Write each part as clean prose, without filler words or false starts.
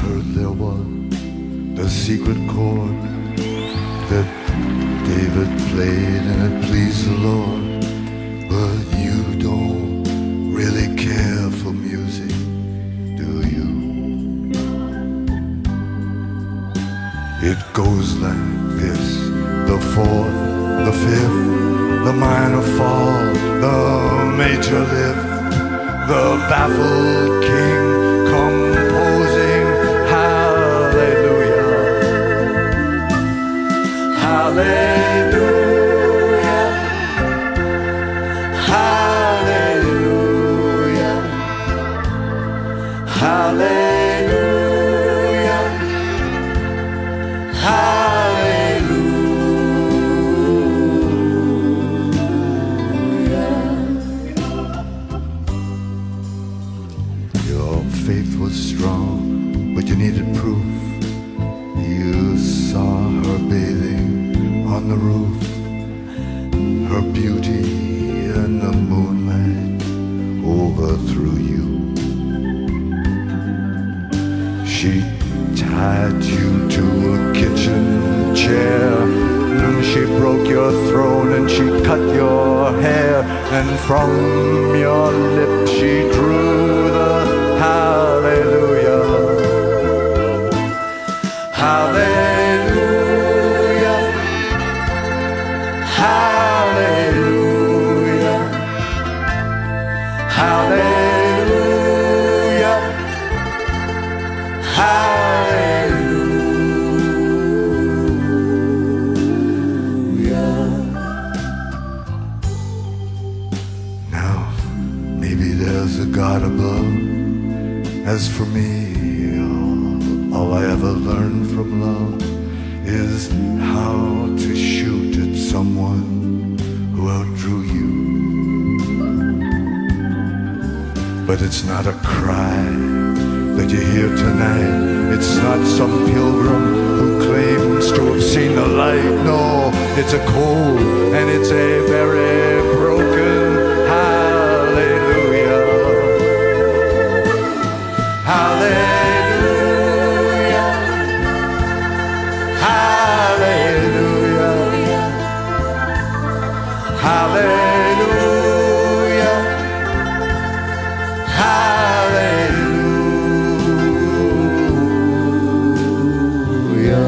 heard there was the secret chord that David played and it pleased the Lord. But you don't really care for music, do you? It goes like this: the fourth, the fifth, the minor fall, the major lift, the baffled king composing hallelujah, hallelujah, hallelujah, hallelujah, hallelujah. Your faith was strong, but you needed proof. You saw her bathing on the roof, her beauty in the moonlight overthrew you. She tied you to a kitchen chair, and she broke your throne and she cut your hair, and from your lips she drew the hallelujah, hallelujah, hallelujah, hallelujah, hallelujah. Now, maybe there's a God above. As for me, all I ever learned from love is how to shoot at someone who outdrew you. But it's not a cry that you hear tonight. It's not some pilgrim who claims to have seen the light. No, it's a cold and it's a very broken hallelujah, hallelujah, hallelujah, hallelujah, hallelujah.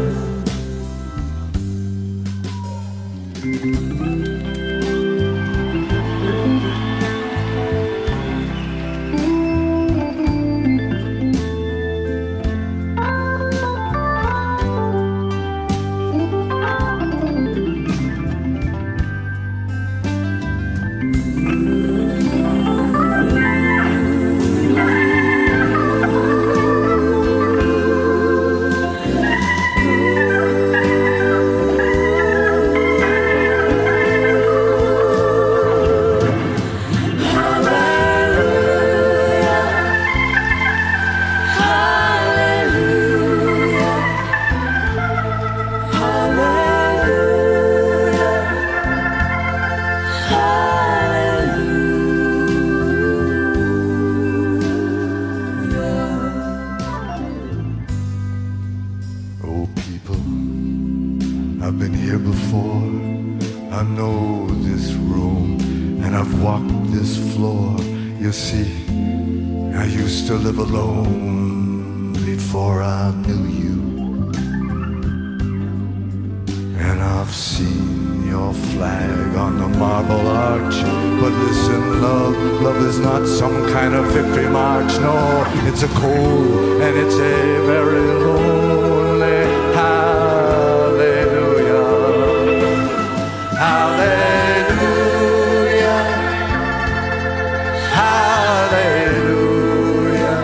I've been here before. I know this room and I've walked this floor. You see, I used to live alone before I knew you. And I've seen your flag on the Marble Arch. But listen, love is not some kind of victory march. No, it's a cold and it's a very lonely hallelujah, hallelujah, hallelujah,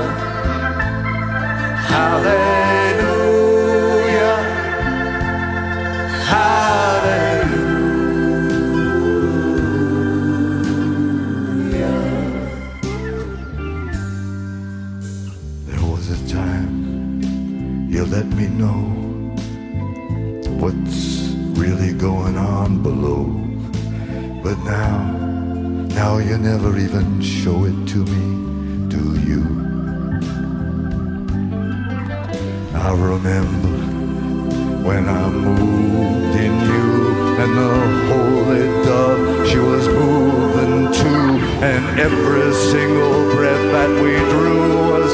hallelujah, hallelujah. There was a time you let me know what's really going on below. But now you never even show it to me, do you? I remember when I moved in you, and the holy dove, she was moving too, and every single breath that we drew was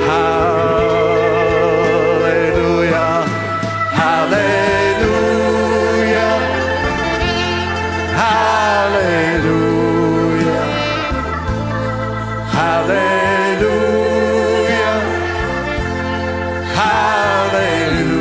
hallelujah, hallelujah, hallelujah, hallelujah, hallelujah.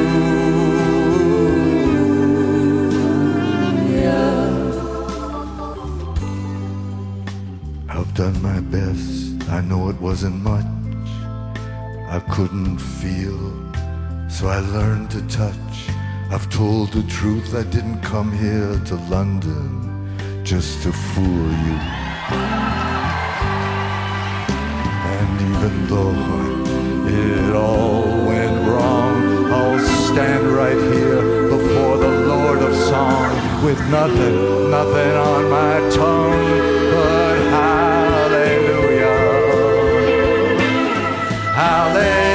I've done my best, I know it wasn't much. I couldn't feel, so I learned to touch. I've told the truth, I didn't come here to London just to fool you. And even though it all went wrong, I'll stand right here before the Lord of Song with nothing on my tongue but hallelujah, hallelujah.